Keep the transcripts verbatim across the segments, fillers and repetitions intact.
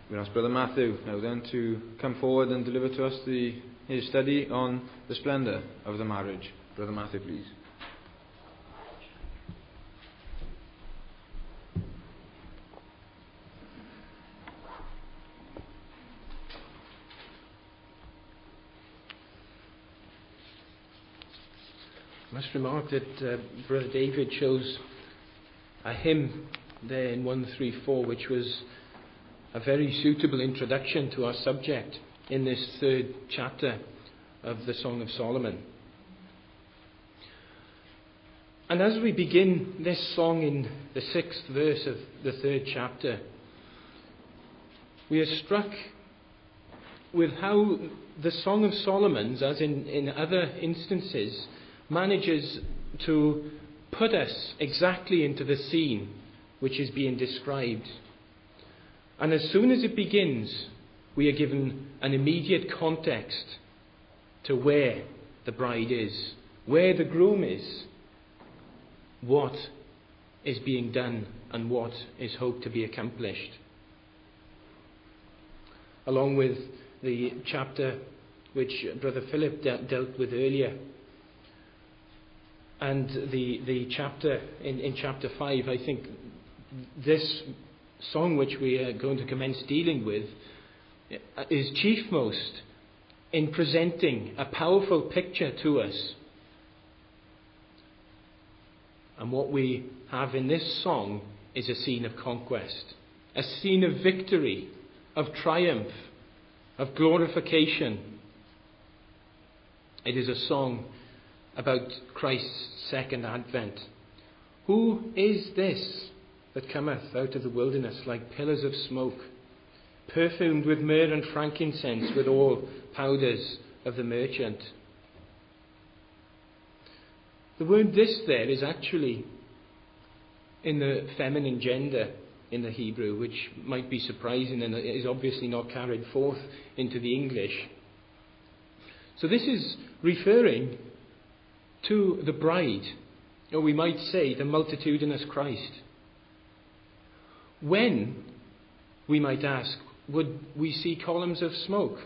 We ask Brother Matthew now then to come forward and deliver to us the, his study on the splendour of the marriage. Brother Matthew, please. I must remark that uh, Brother David chose a hymn there in one three four, which was a very suitable introduction to our subject in this third chapter of the Song of Solomon. And as we begin this song in the sixth verse of the third chapter, we are struck with how the Song of Solomon, as in, in other instances, manages to put us exactly into the scene which is being described. And as soon as it begins, we are given an immediate context to where the bride is, where the groom is, what is being done, and what is hoped to be accomplished. Along with the chapter which Brother Philip de- dealt with earlier, and the the chapter in, in chapter five, I think this song which we are going to commence dealing with is chiefmost in presenting a powerful picture to us. And what we have in this song is a scene of conquest, a scene of victory, of triumph, of glorification. It is a song about Christ's second advent. Who is this that cometh out of the wilderness like pillars of smoke, perfumed with myrrh and frankincense, with all powders of the merchant? The word "this" there is actually in the feminine gender in the Hebrew, which might be surprising and is obviously not carried forth into the English. So this is referring to the bride, or we might say the multitudinous Christ. When, we might ask, would we see columns of smoke?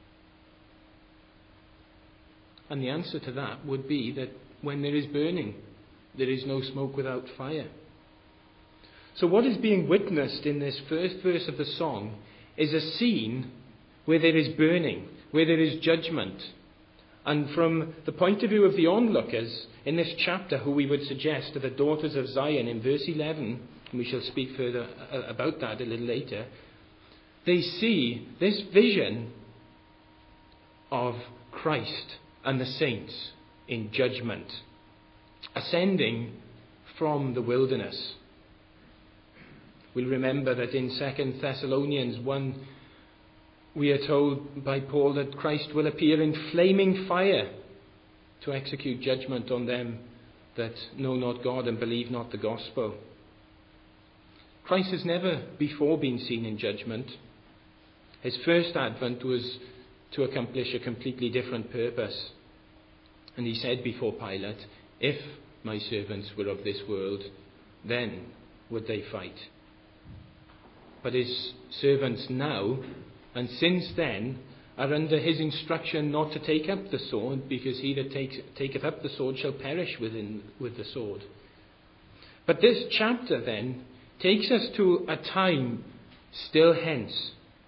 And the answer to that would be that when there is burning, there is no smoke without fire. So what is being witnessed in this first verse of the song is a scene where there is burning, where there is judgment. And from the point of view of the onlookers in this chapter, who we would suggest are the daughters of Zion in verse eleven, and we shall speak further about that a little later, they see this vision of Christ and the saints in judgment, ascending from the wilderness. We'll remember that in Second Thessalonians one, we are told by Paul that Christ will appear in flaming fire to execute judgment on them that know not God and believe not the gospel. Christ has never before been seen in judgment. His first advent was to accomplish a completely different purpose. And he said before Pilate, "If my servants were of this world, then would they fight." But his servants now, and since then, are under his instruction not to take up the sword, because he that takes, taketh up the sword shall perish within, with the sword. But this chapter then takes us to a time still hence.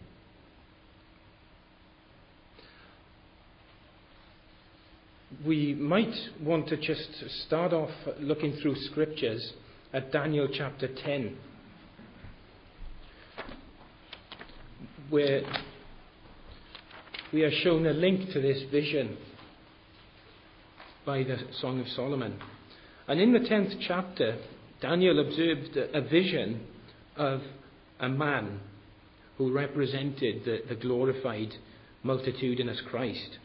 We might want to just start off looking through scriptures at Daniel chapter ten, where we are shown a link to this vision by the Song of Solomon. And in the tenth chapter, Daniel observed a vision of a man who represented the, the glorified multitudinous Christ.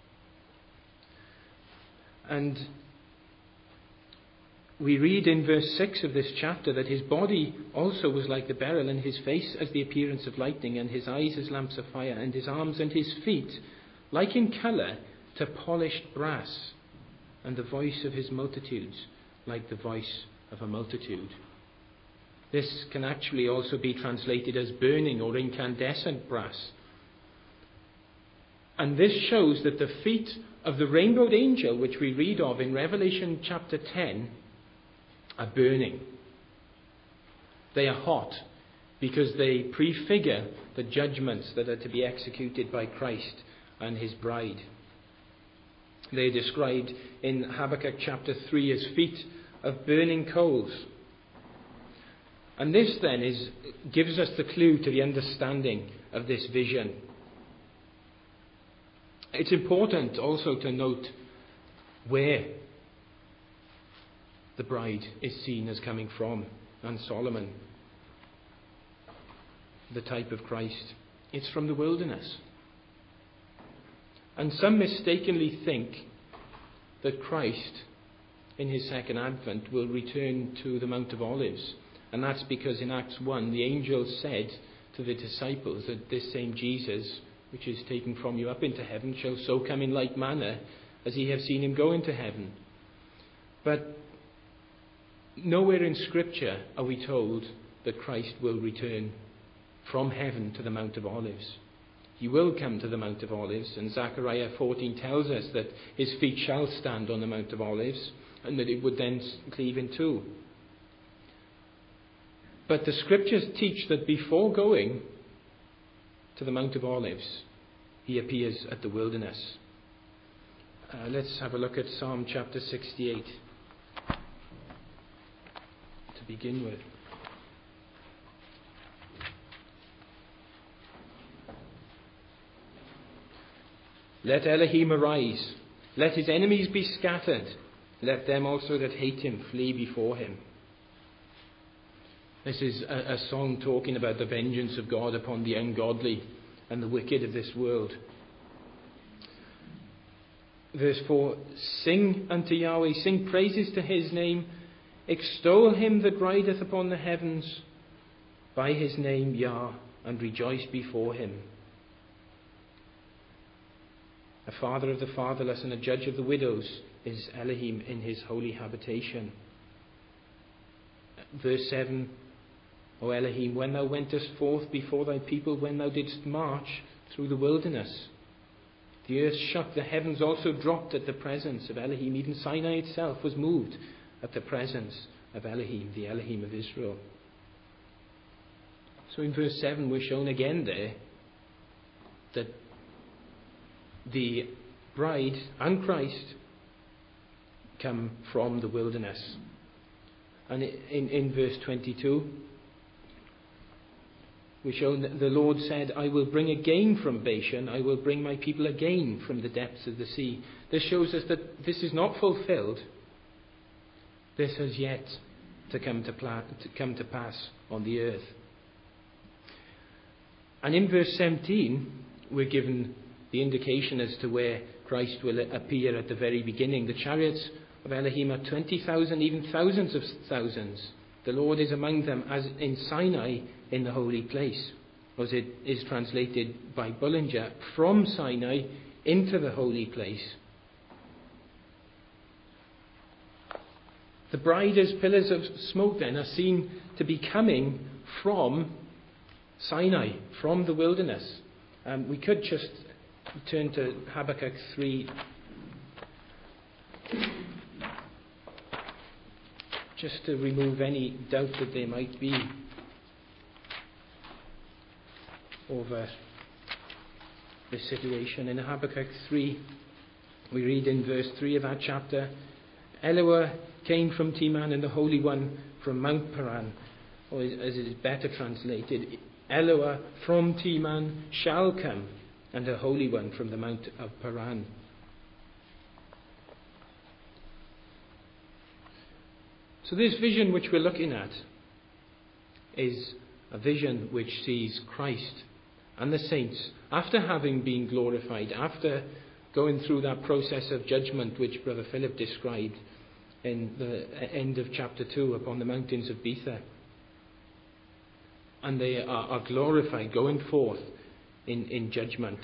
And we read in verse six of this chapter that his body also was like the beryl, and his face as the appearance of lightning, and his eyes as lamps of fire, and his arms and his feet like in colour to polished brass, and the voice of his multitudes like the voice of a multitude. This can actually also be translated as burning or incandescent brass. And this shows that the feet of the rainbowed angel, which we read of in Revelation chapter ten, are burning. They are hot because they prefigure the judgments that are to be executed by Christ and his bride. They are described in Habakkuk chapter three as feet of burning coals. And this then is gives us the clue to the understanding of this vision. It's important also to note where the bride is seen as coming from, and Solomon, the type of Christ. It's from the wilderness. And some mistakenly think that Christ, in his second advent, will return to the Mount of Olives. And that's because in Acts one, the angel said to the disciples that this same Jesus, which is taken from you up into heaven, shall so come in like manner as ye have seen him go into heaven. But nowhere in Scripture are we told that Christ will return from heaven to the Mount of Olives. He will come to the Mount of Olives, and Zechariah fourteen tells us that his feet shall stand on the Mount of Olives, and that it would then cleave in two. But the Scriptures teach that before going to the Mount of Olives, he appears at the wilderness. Uh, let's have a look at Psalm chapter sixty-eight to begin with. Let Elohim arise, let his enemies be scattered, let them also that hate him flee before him. This is a, a song talking about the vengeance of God upon the ungodly and the wicked of this world. Verse four, sing unto Yahweh, sing praises to his name, extol him that rideth upon the heavens, by his name, Yah, and rejoice before him. A father of the fatherless and a judge of the widows is Elohim in his holy habitation. Verse seven, O Elohim, when thou wentest forth before thy people, when thou didst march through the wilderness, the earth shook, the heavens also dropped at the presence of Elohim. Even Sinai itself was moved at the presence of Elohim, the Elohim of Israel. So in verse seven we're shown again there that the bride and Christ come from the wilderness. And in, in verse twenty-two, we're shown that the Lord said, I will bring again from Bashan, I will bring my people again from the depths of the sea. This shows us that this is not fulfilled. This has yet to come to, pla- to come to pass on the earth. And in verse seventeen, we're given the indication as to where Christ will appear at the very beginning. The chariots of Elohim are twenty thousand, even thousands of thousands. The Lord is among them as in Sinai in the holy place. As it is translated by Bullinger, from Sinai into the holy place. The bride as pillars of smoke then are seen to be coming from Sinai, from the wilderness. Um, we could just turn to Habakkuk three, just to remove any doubt that there might be over this situation. In Habakkuk three, we read in verse three of that chapter, Eloah came from Teman, and the Holy One from Mount Paran, or as it is better translated, Eloah from Teman shall come, and a Holy One from the Mount of Paran. So this vision which we're looking at is a vision which sees Christ and the saints, after having been glorified, after going through that process of judgment which Brother Philip described in the end of chapter two upon the mountains of Bether. And they are, are glorified, going forth in, in judgment.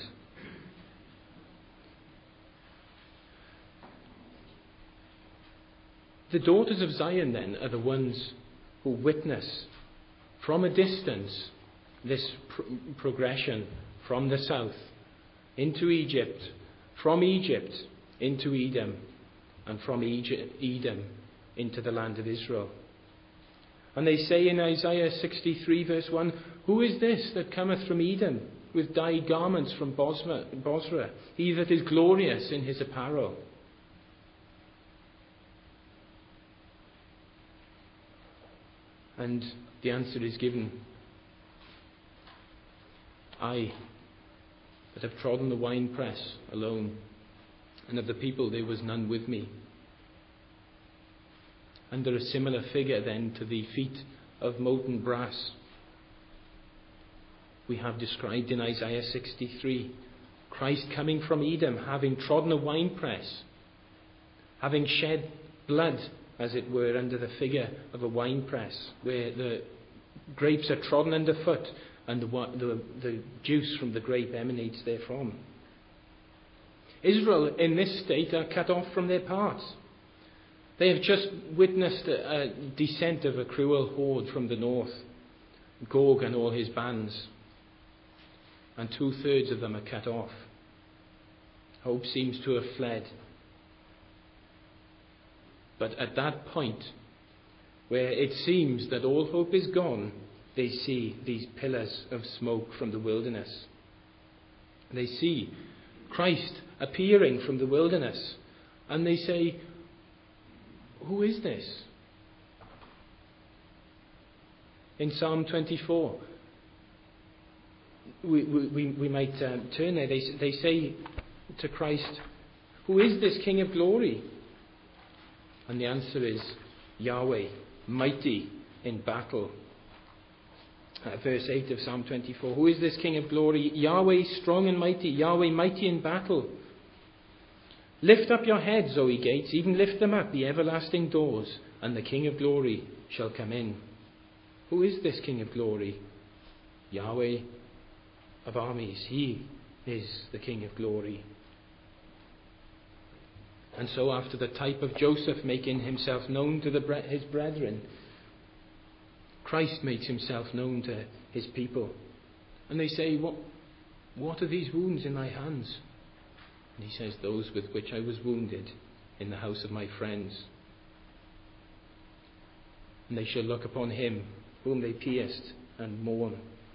The daughters of Zion then are the ones who witness from a distance, this pr- progression from the south into Egypt, from Egypt into Edom, and from Egypt, Edom into the land of Israel. And they say in Isaiah sixty-three verse one, "Who is this that cometh from Edom, with dyed garments from Bosra, Bosra, he that is glorious in his apparel?" And the answer is given, "I that have trodden the winepress alone, and of the people there was none with me." Under a similar figure then to the feet of molten brass, we have described in Isaiah sixty-three Christ coming from Edom, having trodden a winepress, having shed blood, as it were, under the figure of a winepress, where the grapes are trodden underfoot and the, the, the juice from the grape emanates therefrom. Israel in this state are cut off from their parts. They have just witnessed a, a descent of a cruel horde from the north, Gog and all his bands, and two-thirds of them are cut off. Hope seems to have fled. But at that point, where it seems that all hope is gone, they see these pillars of smoke from the wilderness. They see Christ appearing from the wilderness, and they say, "Who is this?" In Psalm twenty-four, we, we, we might um, turn there. They, they say to Christ, "Who is this King of glory?" And the answer is Yahweh, mighty in battle. Uh, verse eight of Psalm twenty-four. "Who is this King of glory? Yahweh strong and mighty, Yahweh mighty in battle. Lift up your heads, O ye gates, even lift them up, the everlasting doors, and the King of glory shall come in." Who is this King of glory? Yahweh of armies. He is the King of glory. And so after the type of Joseph making himself known to the, his brethren, Christ makes himself known to his people. And they say, what, what are these wounds in thy hands? And he says, "Those with which I was wounded in the house of my friends." And they shall look upon him whom they pierced and mourn.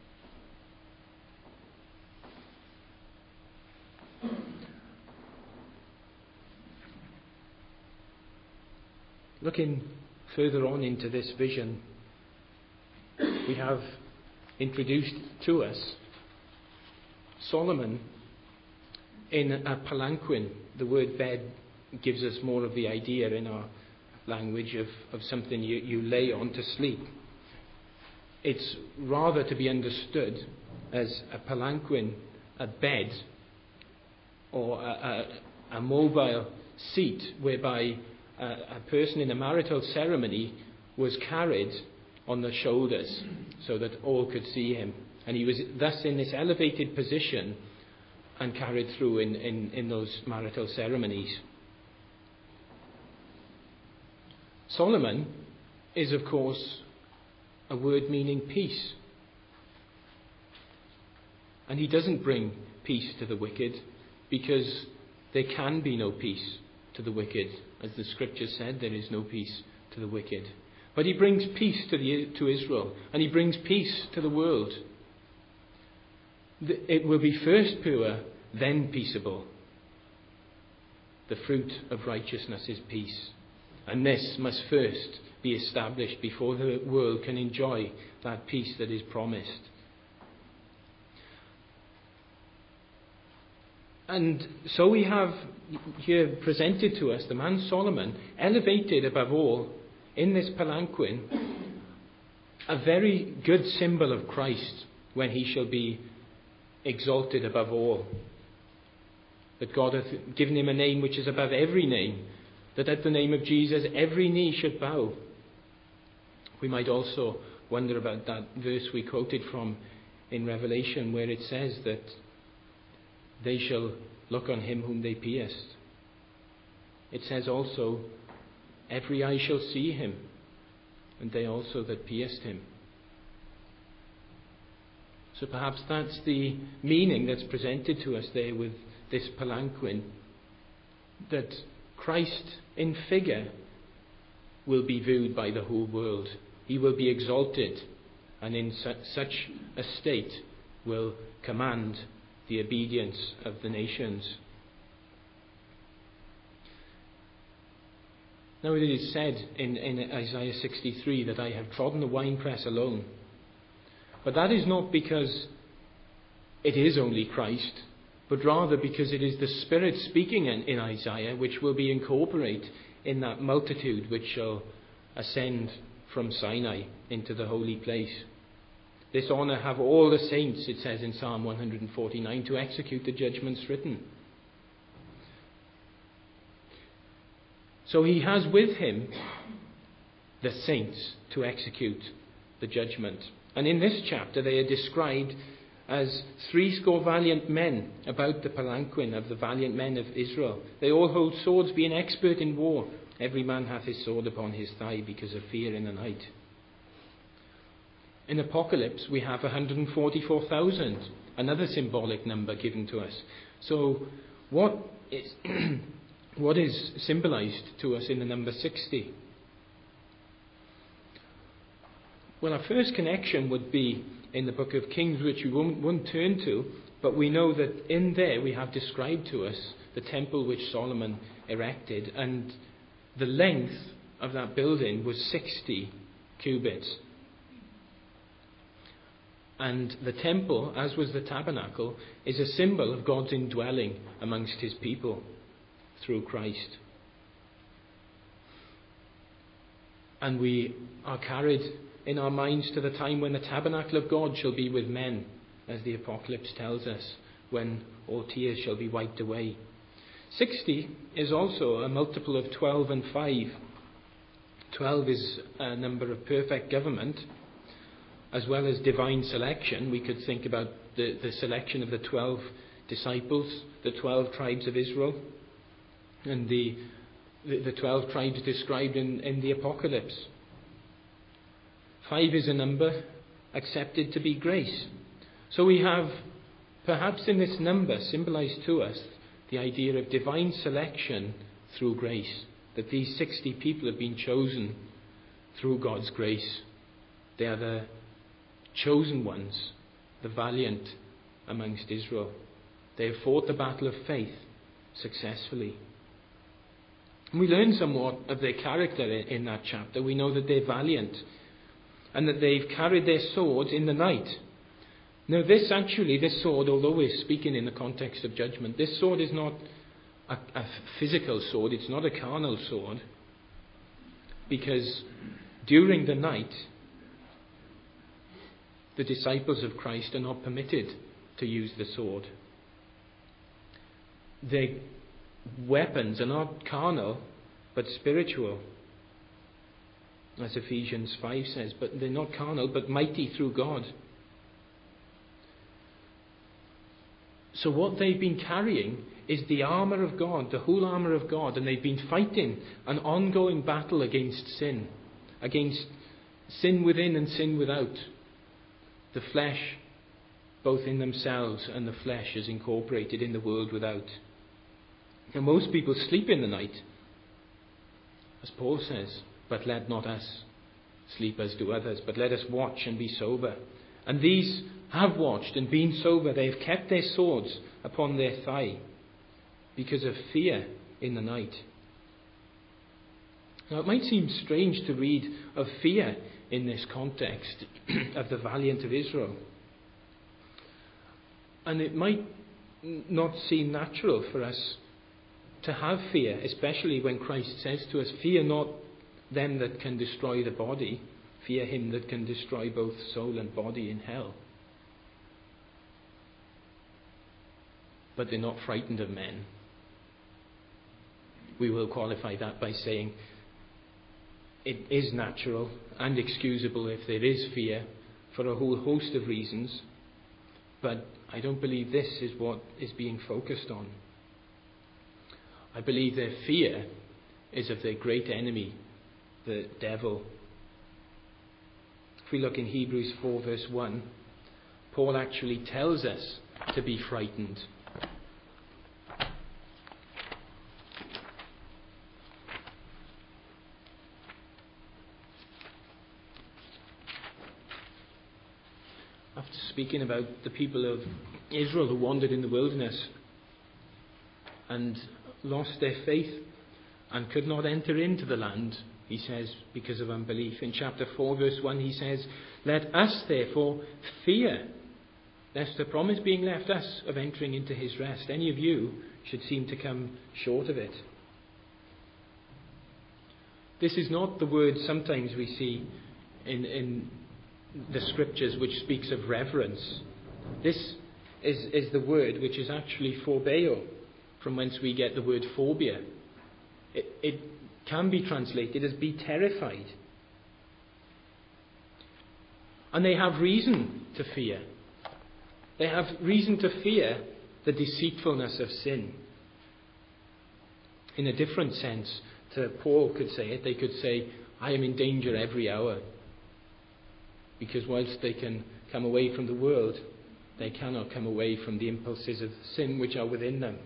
Looking further on into this vision, we have introduced to us Solomon in a palanquin. The word bed gives us more of the idea in our language of, of something you, you lay on to sleep. It's rather to be understood as a palanquin, a bed, or a, a, a mobile seat whereby a, a person in a marital ceremony was carried on the shoulders so that all could see him. And he was thus in this elevated position and carried through in, in, in those marital ceremonies. Solomon is, of course, a word meaning peace. And he doesn't bring peace to the wicked, because there can be no peace to the wicked. As the scripture said, there is no peace to the wicked. But he brings peace to, the, to Israel, and he brings peace to the world. It will be first pure, then peaceable. The fruit of righteousness is peace. And this must first be established before the world can enjoy that peace that is promised. And so we have here presented to us the man Solomon, elevated above all in this palanquin, a very good symbol of Christ when he shall be exalted above all. That God hath given him a name which is above every name, that at the name of Jesus every knee should bow. We might also wonder about that verse we quoted from in Revelation, where it says that they shall look on him whom they pierced. It says also, every eye shall see him, and they also that pierced him. So perhaps that's the meaning that's presented to us there with this palanquin, that Christ in figure will be viewed by the whole world. He will be exalted, and in su- such a state will command the obedience of the nations. Now it is said in, in Isaiah sixty-three that I have trodden the winepress alone. But that is not because it is only Christ, but rather because it is the Spirit speaking in, in Isaiah which will be incorporated in that multitude which shall ascend from Sinai into the holy place. This honour have all the saints, it says in Psalm one forty-nine, to execute the judgments written. So he has with him the saints to execute the judgment. And in this chapter they are described as threescore valiant men about the palanquin of the valiant men of Israel. They all hold swords, being expert in war. Every man hath his sword upon his thigh because of fear in the night. In Apocalypse we have one hundred forty-four thousand, another symbolic number given to us. So what is, what is symbolized to us in the number sixty? Well, our first connection would be in the book of Kings, which we won't, won't turn to, but we know that in there we have described to us the temple which Solomon erected, and the length of that building was sixty cubits. And the temple, as was the tabernacle, is a symbol of God's indwelling amongst his people through Christ. And we are carried in our minds to the time when the tabernacle of God shall be with men, as the Apocalypse tells us, when all tears shall be wiped away. Sixty is also a multiple of twelve and five. Twelve is a number of perfect government, as well as divine selection. We could think about the, the selection of the twelve disciples, the twelve tribes of Israel, and the, the, the twelve tribes described in, in the Apocalypse. Five is a number accepted to be grace. So we have, perhaps in this number, symbolized to us the idea of divine selection through grace, that these sixty people have been chosen through God's grace. They are the chosen ones, the valiant amongst Israel. They have fought the battle of faith successfully. And we learn somewhat of their character in, in that chapter. We know that they're valiant, and that they've carried their swords in the night. Now this actually, this sword, although we're speaking in the context of judgment, this sword is not a, a physical sword, it's not a carnal sword, because during the night, the disciples of Christ are not permitted to use the sword. Their weapons are not carnal, but spiritual. As Ephesians five says, but they're not carnal, but mighty through God. So what they've been carrying is the armour of God, the whole armour of God, and they've been fighting an ongoing battle against sin, against sin within and sin without. The flesh, both in themselves and the flesh, is incorporated in the world without. And most people sleep in the night, as Paul says. But let not us sleep as do others, but let us watch and be sober. And these have watched and been sober. They have kept their swords upon their thigh because of fear in the night. Now it might seem strange to read of fear in this context of the valiant of Israel. And it might not seem natural for us to have fear, especially when Christ says to us, fear not them that can destroy the body, fear him that can destroy both soul and body in hell. But they're not frightened of men. We will qualify that by saying it is natural and excusable if there is fear for a whole host of reasons, but I don't believe this is what is being focused on. I believe their fear is of their great enemy, the devil. If we look in Hebrews four verse one, Paul actually tells us to be frightened. After speaking about the people of Israel who wandered in the wilderness and lost their faith and could not enter into the land, he says, because of unbelief. In chapter four, verse one, he says, "Let us therefore fear, lest the promise being left us of entering into his rest, any of you should seem to come short of it." This is not the word sometimes we see in, in the scriptures which speaks of reverence. This is, is the word which is actually phobeo, from whence we get the word phobia. It, it can be translated as be terrified. And they have reason to fear. They have reason to fear the deceitfulness of sin. In a different sense to Paul could say it, they could say, "I am in danger every hour." Because whilst they can come away from the world, they cannot come away from the impulses of sin which are within them.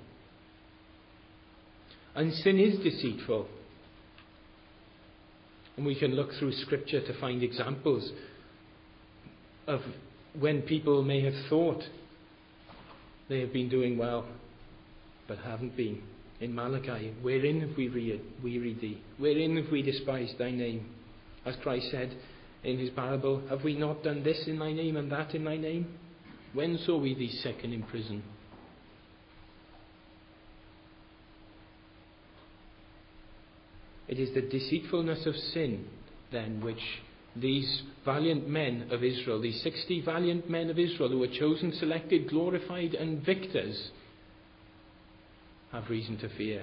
And sin is deceitful. And we can look through Scripture to find examples of when people may have thought they have been doing well, but haven't been. In Malachi, "Wherein have we wearied thee? Wherein have we despised thy name?" As Christ said in his parable, "Have we not done this in thy name and that in thy name? When saw we thee sick and in prison?" It is the deceitfulness of sin, then, which these valiant men of Israel, these sixty valiant men of Israel who were chosen, selected, glorified and victors, have reason to fear.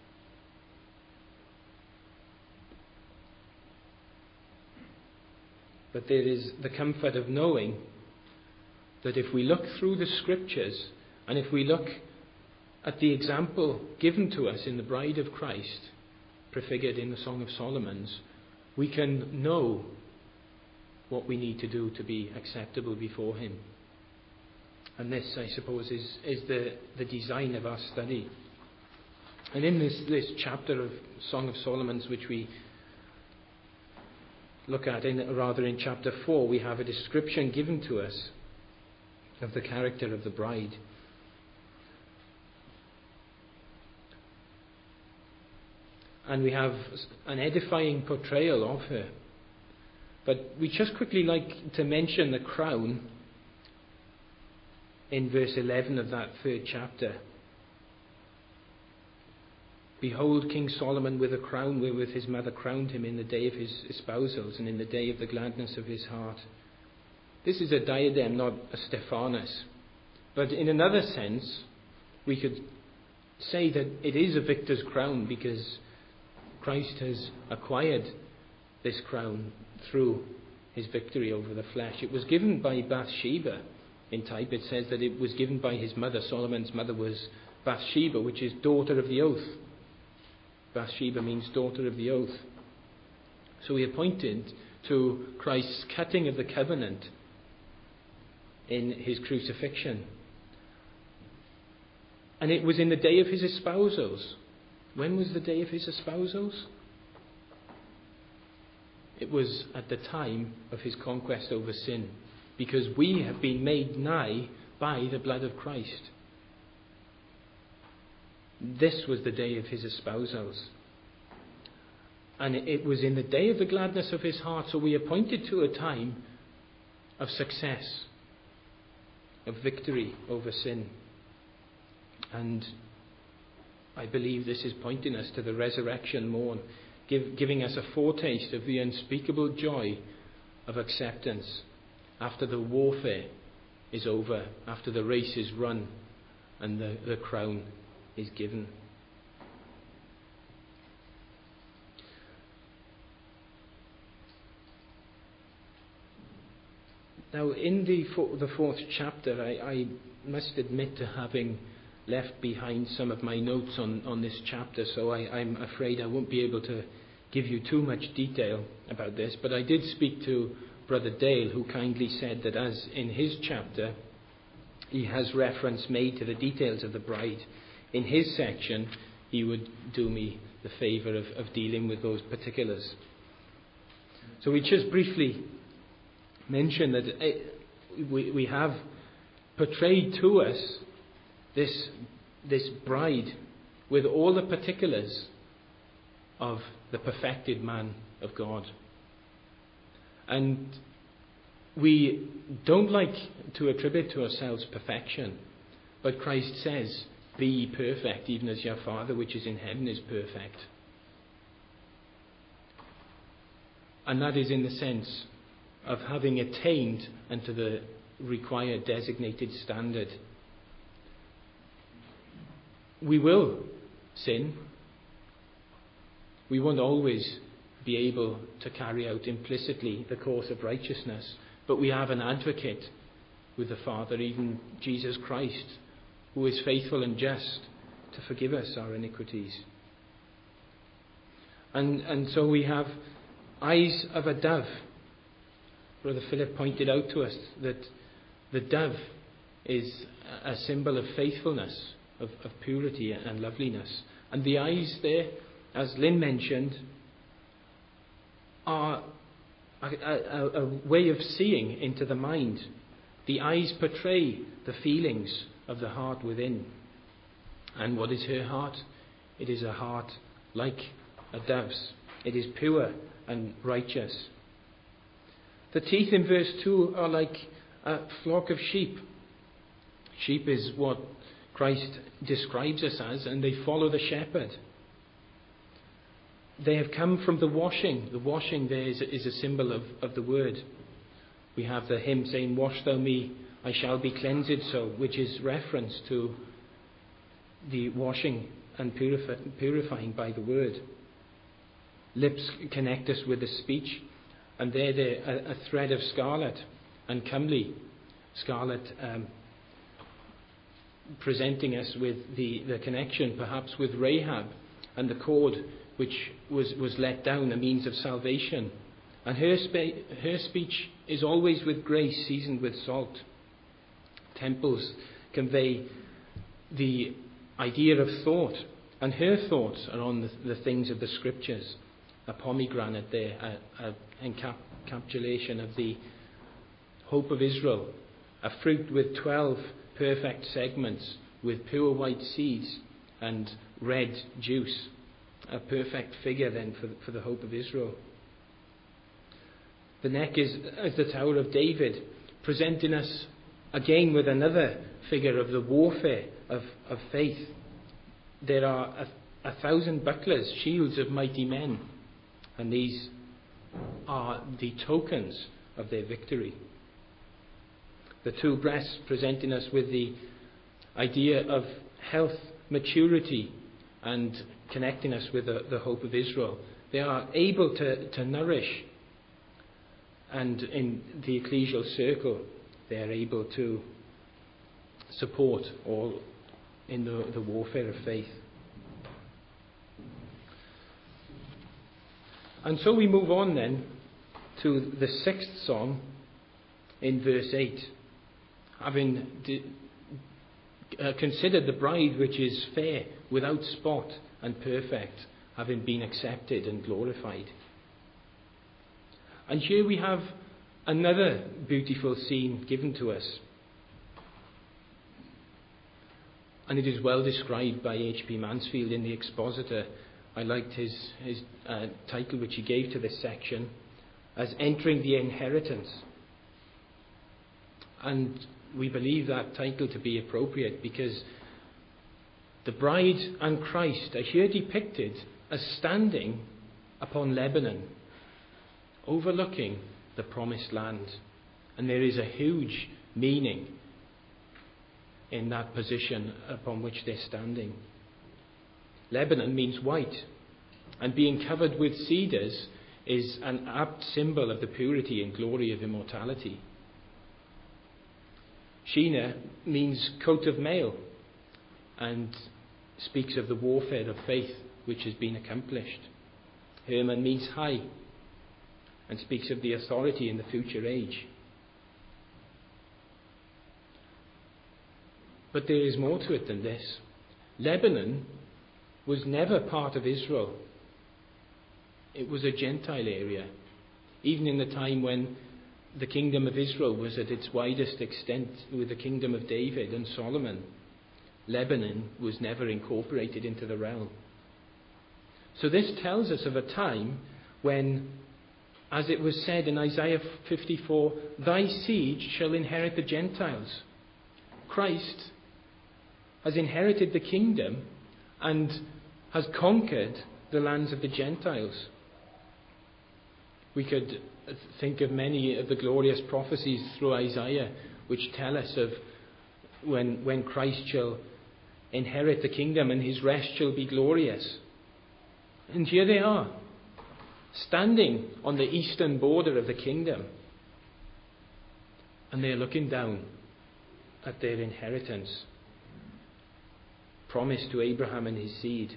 But there is the comfort of knowing that if we look through the Scriptures and if we look at the example given to us in the bride of Christ, prefigured in the Song of Solomon's, we can know what we need to do to be acceptable before him. And this, I suppose, is, is the, the design of our study. And in this, this chapter of Song of Solomon's, which we look at, in, rather in chapter four, we have a description given to us of the character of the bride. And we have an edifying portrayal of her. But we just quickly like to mention the crown in verse eleven of that third chapter. "Behold, King Solomon with a crown wherewith his mother crowned him in the day of his espousals and in the day of the gladness of his heart." This is a diadem, not a Stephanos. But in another sense, we could say that it is a victor's crown because Christ has acquired this crown through his victory over the flesh. It was given by Bathsheba. In type, it says that it was given by his mother. Solomon's mother was Bathsheba, which is daughter of the oath. Bathsheba means daughter of the oath. So he appointed to Christ's cutting of the covenant in his crucifixion. And it was in the day of his espousals. When was the day of his espousals? It was at the time of his conquest over sin, because we have been made nigh by the blood of Christ. This was the day of his espousals. And it was in the day of the gladness of his heart, so we appointed to a time of success, of victory over sin. And I believe this is pointing us to the resurrection morn, give, giving us a foretaste of the unspeakable joy of acceptance after the warfare is over, after the race is run and the, the crown is given. Now, in the, the fourth chapter, I, I must admit to having left behind some of my notes on, on this chapter, so I, I'm afraid I won't be able to give you too much detail about this, but I did speak to Brother Dale, who kindly said that as in his chapter he has reference made to the details of the bride, in his section he would do me the favour of, of dealing with those particulars. So we just briefly mention that it, we, we have portrayed to us this, this bride with all the particulars of the perfected man of God. And we don't like to attribute to ourselves perfection, but Christ says, "Be ye perfect, even as your Father which is in heaven is perfect." And that is in the sense of having attained unto the required designated standard. We will sin. We won't always be able to carry out implicitly the course of righteousness, but we have an advocate with the Father, even Jesus Christ, who is faithful and just to forgive us our iniquities. And, and so we have eyes of a dove. Brother Philip pointed out to us that the dove is a symbol of faithfulness, of, of purity and loveliness. And the eyes there, as Lynn mentioned, are a, a, a way of seeing into the mind. The eyes portray the feelings of the heart within. And what is her heart? It is a heart like a dove's. It is pure and righteous. The teeth in verse two are like a flock of sheep. Sheep is what Christ describes us as, and they follow the shepherd. They have come from the washing. The washing there is, is a symbol of, of the word. We have the hymn saying, "Wash thou me, I shall be cleansed so," which is reference to the washing and purifi- purifying by the word. Lips connect us with the speech, and there they're a, a thread of scarlet and comely. Scarlet um, presenting us with the, the connection perhaps with Rahab and the cord which was, was let down, a means of salvation. And her, spe- her speech is always with grace seasoned with salt. Temples convey the idea of thought, and her thoughts are on the, the things of the Scriptures. A pomegranate there, an encapsulation of the hope of Israel. A fruit with twelve perfect segments with pure white seeds and red juice. A perfect figure then for the, for the hope of Israel. The neck is as the Tower of David, presenting us again with another figure of the warfare of, of faith. There are a, a thousand bucklers, shields of mighty men, and these are the tokens of their victory. The two breasts presenting us with the idea of health, maturity, and connecting us with the, the hope of Israel. They are able to, to nourish, and in the ecclesial circle they are able to support all in the, the warfare of faith. And so we move on then to the sixth song in verse eight. Having de- uh, considered the bride which is fair, without spot and perfect, having been accepted and glorified. And here we have another beautiful scene given to us. And it is well described by H P Mansfield in the Expositor. I liked his, his uh, title which he gave to this section as Entering the Inheritance. And we believe that title to be appropriate because the bride and Christ are here depicted as standing upon Lebanon, overlooking the promised land. And there is a huge meaning in that position upon which they're standing. Lebanon means white, and being covered with cedars is an apt symbol of the purity and glory of immortality. Sheena means coat of mail, and speaks of the warfare of faith which has been accomplished. Hermon means high, and speaks of the authority in the future age. But there is more to it than this. Lebanon was never part of Israel. It was a Gentile area. Even in the time when the kingdom of Israel was at its widest extent with the kingdom of David and Solomon, Lebanon was never incorporated into the realm. So this tells us of a time when, as it was said in Isaiah fifty-four, thy seed shall inherit the Gentiles. Christ has inherited the kingdom and has conquered the lands of the Gentiles. We could think of many of the glorious prophecies through Isaiah which tell us of when, when Christ shall inherit the kingdom and his rest shall be glorious. And here they are, standing on the eastern border of the kingdom. And they are looking down at their inheritance, promised to Abraham and his seed.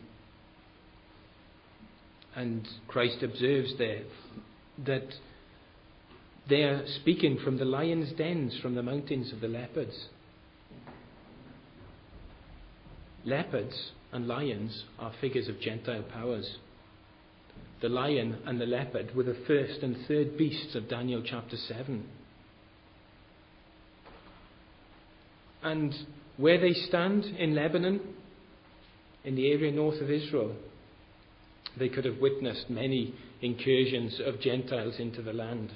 And Christ observes there that they are speaking from the lions' dens, from the mountains of the leopards. Leopards and lions are figures of Gentile powers. The lion and the leopard were the first and third beasts of Daniel chapter seven. And where they stand in Lebanon, in the area north of Israel, they could have witnessed many incursions of Gentiles into the land.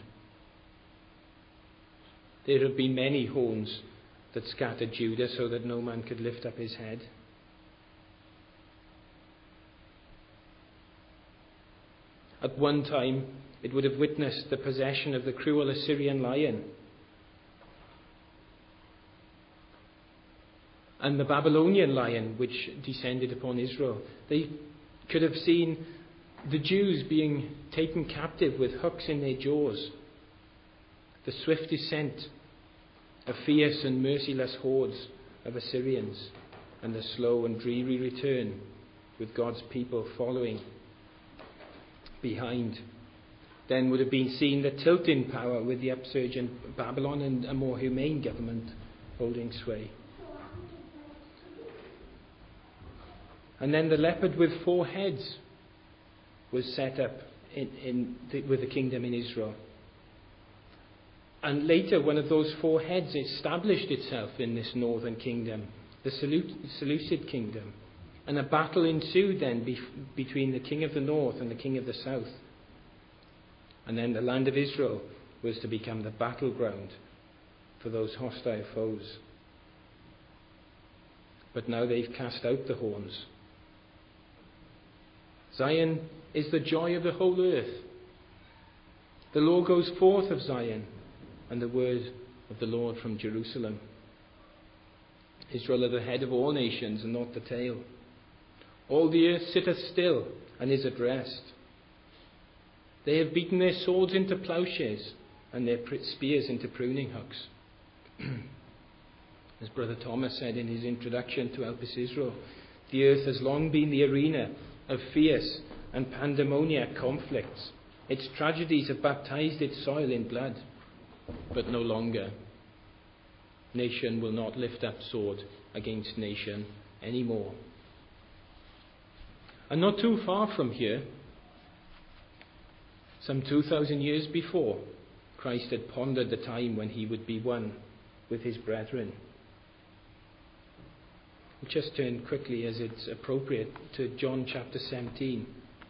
There have been many horns that scattered Judah so that no man could lift up his head. At one time, it would have witnessed the possession of the cruel Assyrian lion and the Babylonian lion which descended upon Israel. They could have seen the Jews being taken captive with hooks in their jaws, the swift descent of fierce and merciless hordes of Assyrians, and the slow and dreary return with God's people following behind. Then would have been seen the tilt in power with the upsurge in Babylon and a more humane government holding sway. And then the leopard with four heads was set up in, in the, with the kingdom in Israel. And later, one of those four heads established itself in this northern kingdom, the Seleucid kingdom. And a battle ensued then bef- between the king of the north and the king of the south. And then the land of Israel was to become the battleground for those hostile foes. But now they've cast out the horns. Zion is the joy of the whole earth. The law goes forth of Zion, and the word of the Lord from Jerusalem. Israel are the head of all nations, and not the tail. All the earth sitteth still, and is at rest. They have beaten their swords into plowshares, and their spears into pruning hooks. As Brother Thomas said in his introduction to Elpis Israel, the earth has long been the arena of fierce and pandemoniac conflicts. Its tragedies have baptized its soil in blood, but no longer. Nation will not lift up sword against nation anymore. And not too far from here, some two thousand years before, Christ had pondered the time when he would be one with his brethren. We'll just turn quickly, as it's appropriate, to John chapter seventeen.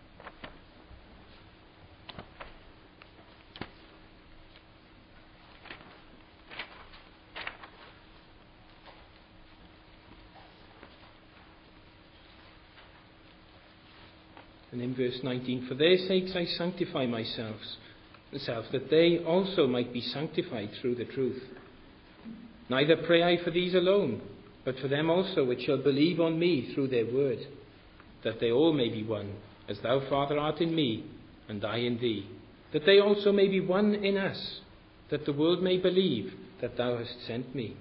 And in verse nineteen, for their sakes I sanctify myself, myself, that they also might be sanctified through the truth. Neither pray I for these alone, but for them also which shall believe on me through their word, that they all may be one, as thou, Father, art in me, and I in thee, that they also may be one in us, that the world may believe that thou hast sent me.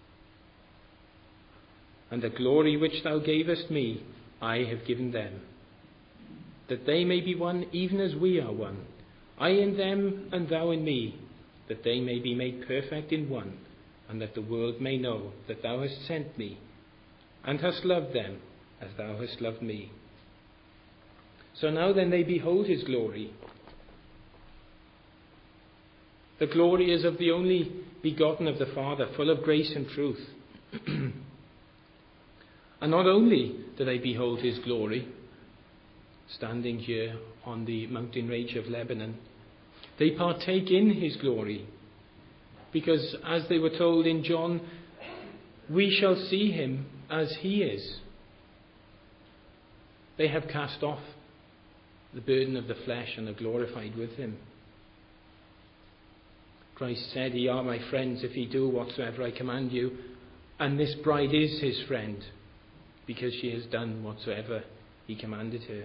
And the glory which thou gavest me, I have given them, that they may be one even as we are one, I in them and thou in me, that they may be made perfect in one, and that the world may know that thou hast sent me, and hast loved them as thou hast loved me. So now then they behold his glory. The glory is of the only begotten of the Father, full of grace and truth. And not only do they behold his glory, standing here on the mountain range of Lebanon, they partake in his glory. Because as they were told in John, we shall see him as he is. They have cast off the burden of the flesh and are glorified with him. Christ said, "Ye are my friends if ye do whatsoever I command you." And this bride is his friend, because she has done whatsoever he commanded her.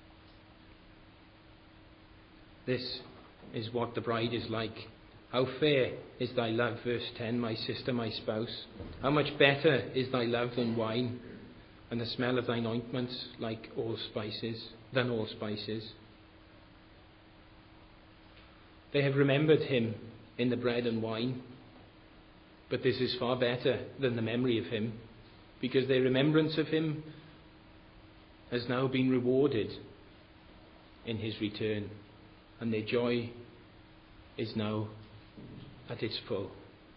This is what the bride is like. How fair is thy love, verse ten, my sister, my spouse. How much better is thy love than wine, and the smell of thine ointments like all spices, than all spices. They have remembered him in the bread and wine, but this is far better than the memory of him, because their remembrance of him has now been rewarded in his return, and their joy is now at its full.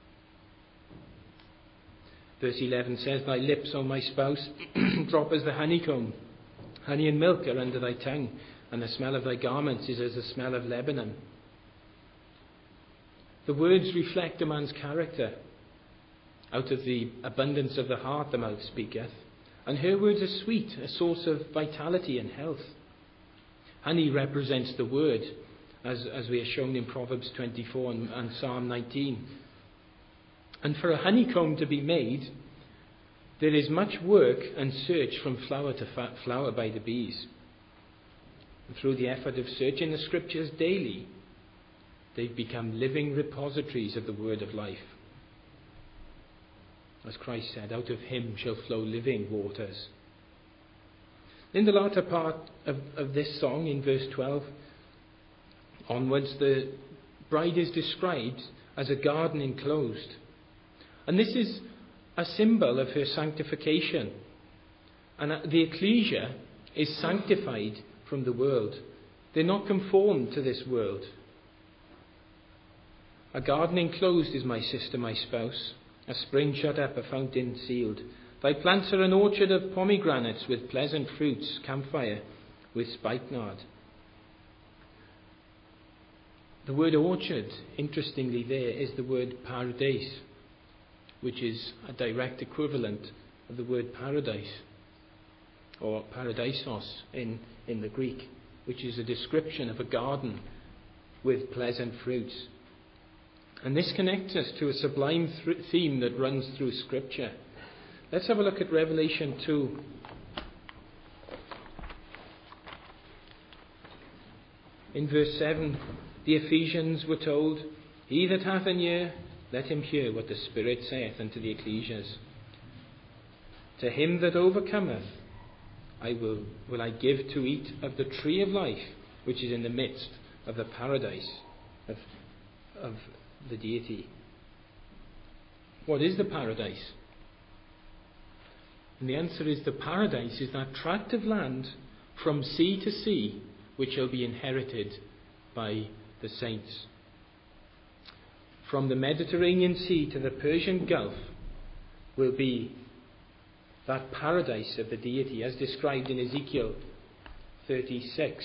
Verse eleven says, "Thy lips, O my spouse, drop as the honeycomb. Honey and milk are under thy tongue, and the smell of thy garments is as the smell of Lebanon." The words reflect a man's character. Out of the abundance of the heart the mouth speaketh. And her words are sweet, a source of vitality and health. Honey represents the word, as, as we are shown in Proverbs twenty-four and, and Psalm nineteen. And for a honeycomb to be made, there is much work and search from flower to fa- flower by the bees. And through the effort of searching the scriptures daily, they've become living repositories of the word of life. As Christ said, out of him shall flow living waters. In the latter part of, of this song, in verse twelve onwards, the bride is described as a garden enclosed. And this is a symbol of her sanctification. And the ecclesia is sanctified from the world. They're not conformed to this world. A garden enclosed is my sister, my spouse, a spring shut up, a fountain sealed. Thy plants are an orchard of pomegranates with pleasant fruits, camphire with spikenard. The word orchard, interestingly there, is the word paradise, which is a direct equivalent of the word paradise, or paradisos in, in the Greek, which is a description of a garden with pleasant fruits. And this connects us to a sublime th- theme that runs through Scripture. Let's have a look at Revelation two. In verse seven, the Ephesians were told, "He that hath an ear, let him hear what the Spirit saith unto the ecclesias. To him that overcometh, I will, will I give to eat of the tree of life, which is in the midst of the paradise of, of the deity." What is the paradise? And the answer is, the paradise is that tract of land from sea to sea which shall be inherited by the saints. From the Mediterranean Sea to the Persian Gulf will be that paradise of the deity, as described in Ezekiel thirty-six.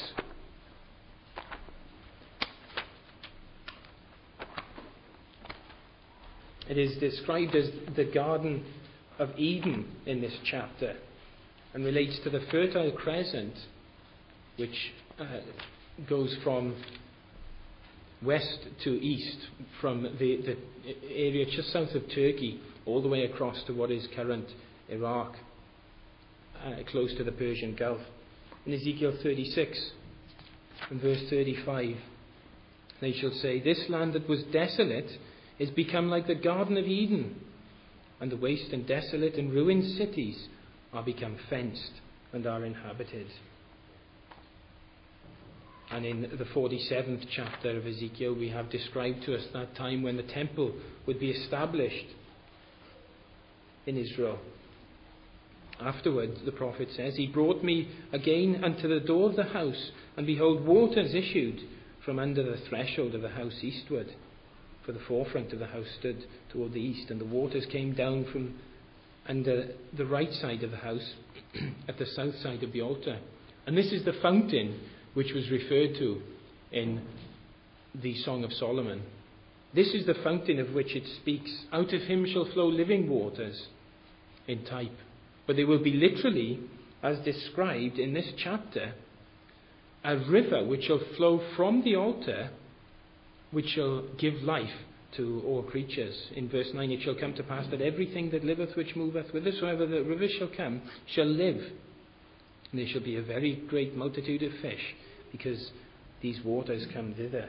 It is described as the Garden of Eden in this chapter, and relates to the Fertile Crescent, which uh, goes from west to east, from the, the area just south of Turkey all the way across to what is current Iraq, uh, close to the Persian Gulf. In Ezekiel thirty-six and verse thirty-five, they shall say, "This land that was desolate is become like the Garden of Eden, and the waste and desolate and ruined cities are become fenced and are inhabited." And in the forty-seventh chapter of Ezekiel, we have described to us that time when the temple would be established in Israel. Afterwards, the prophet says, "He brought me again unto the door of the house, and behold, waters issued from under the threshold of the house eastward. For the forefront of the house stood toward the east, and the waters came down from under the right side of the house at the south side of the altar." And this is the fountain which was referred to in the Song of Solomon. This is the fountain of which it speaks. "Out of him shall flow living waters," in type. But they will be literally, as described in this chapter, a river which shall flow from the altar, which shall give life to all creatures. In verse nine, "It shall come to pass that everything that liveth, which moveth, whithersoever the river shall come, shall live. And there shall be a very great multitude of fish, because these waters come thither."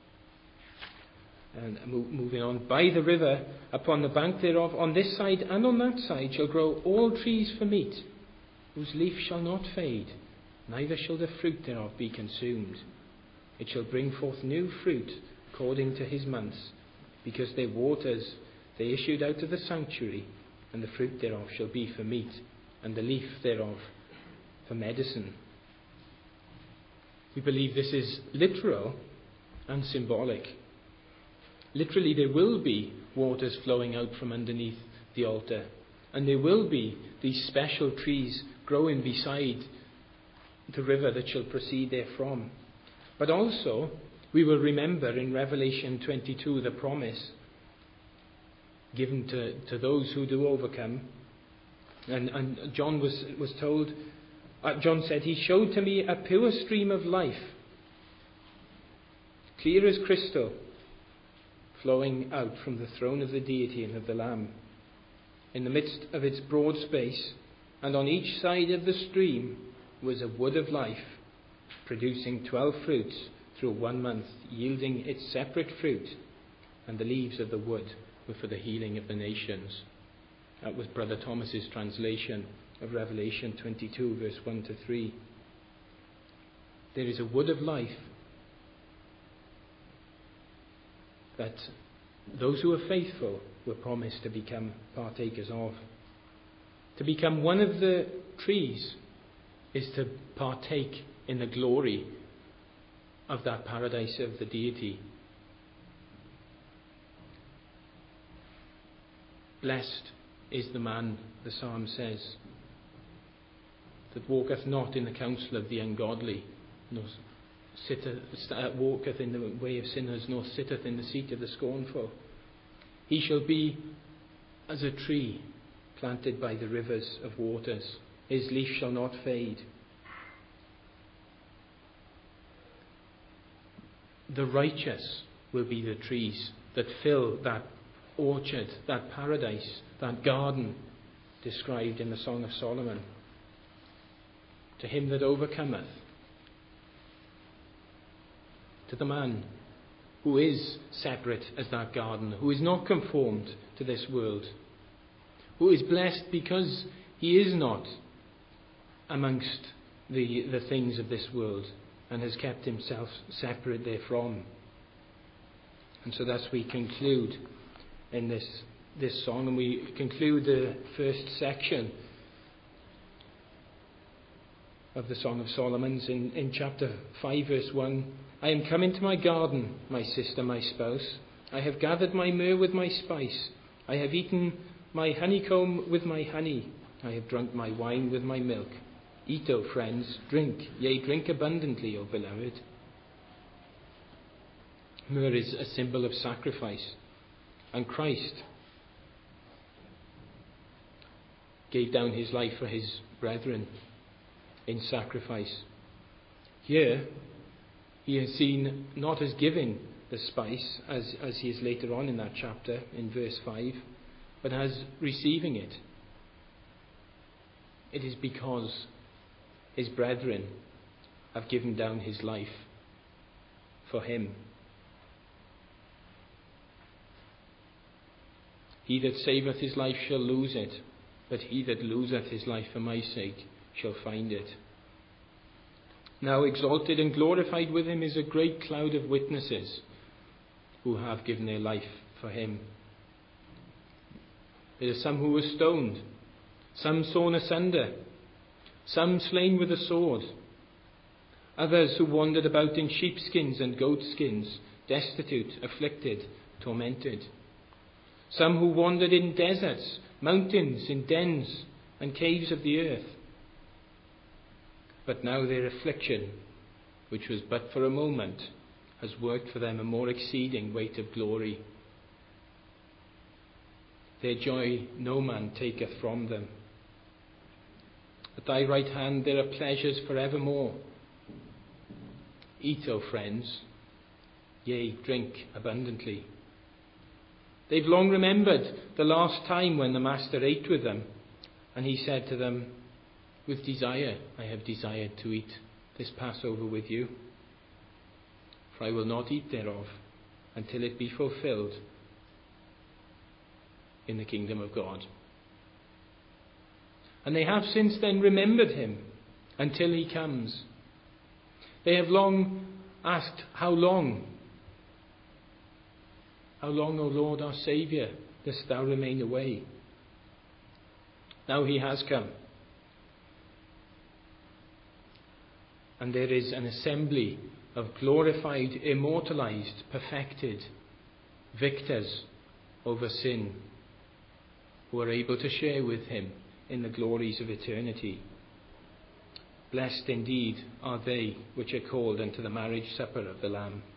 And moving on, "By the river, upon the bank thereof, on this side and on that side, shall grow all trees for meat, whose leaf shall not fade, neither shall the fruit thereof be consumed. It shall bring forth new fruit according to his months, because their waters they issued out of the sanctuary, and the fruit thereof shall be for meat, and the leaf thereof for medicine." We believe this is literal and symbolic. Literally, there will be waters flowing out from underneath the altar, and there will be these special trees growing beside the river that shall proceed therefrom. But also, we will remember in Revelation twenty-two the promise given to, to those who do overcome. And, and John was, was told, uh, John said, "He showed to me a pure stream of life, clear as crystal, flowing out from the throne of the deity and of the Lamb. In the midst of its broad space, and on each side of the stream, was a wood of life, producing twelve fruits through one month, yielding its separate fruit, and the leaves of the wood were for the healing of the nations." That was Brother Thomas's translation of Revelation twenty-two, verse one to three. There is a wood of life that those who are faithful were promised to become partakers of. To become one of the trees is to partake in the glory of that paradise of the deity. "Blessed is the man," the psalm says, "that walketh not in the counsel of the ungodly, nor sitteth, uh, walketh in the way of sinners, nor sitteth in the seat of the scornful. He shall be as a tree planted by the rivers of waters. His leaf shall not fade." The righteous will be the trees that fill that orchard, that paradise, that garden described in the Song of Solomon. "To him that overcometh," to the man who is separate as that garden, who is not conformed to this world, who is blessed because he is not amongst the, the things of this world and has kept himself separate therefrom. And so thus we conclude in this, this song, and we conclude the first section of the Song of Solomon's in, in chapter five, verse one. "I am come into my garden, my sister, my spouse. I have gathered my myrrh with my spice. I have eaten my honeycomb with my honey. I have drunk my wine with my milk. Eat, O friends, drink, yea, drink abundantly, O beloved." Myrrh is a symbol of sacrifice, and Christ gave down his life for his brethren in sacrifice. Here, he is seen not as giving the spice, as, as he is later on in that chapter, in verse five, but as receiving it. It is because his brethren have given down his life for him. "He that saveth his life shall lose it, but he that loseth his life for my sake shall find it." now exalted and glorified with him, is a great cloud of witnesses who have given their life for him. There are some who were stoned, some sawn asunder, some slain with a sword, others who wandered about in sheepskins and goatskins, destitute, afflicted, tormented. Some who wandered in deserts, mountains, in dens and caves of the earth. But now their affliction, which was but for a moment, has worked for them a more exceeding weight of glory. Their joy no man taketh from them. At thy right hand there are pleasures for evermore. Eat, O friends, yea, drink abundantly. They've long remembered the last time when the Master ate with them, and he said to them, with desire I have desired to eat this Passover with you, for I will not eat thereof until it be fulfilled in the kingdom of God. And they have since then remembered him until he comes. They have long asked, how long? How long, O Lord, our Saviour, dost thou remain away? Now he has come. And there is an assembly of glorified, immortalized, perfected victors over sin, who are able to share with him in the glories of eternity. Blessed indeed are they which are called unto the marriage supper of the Lamb.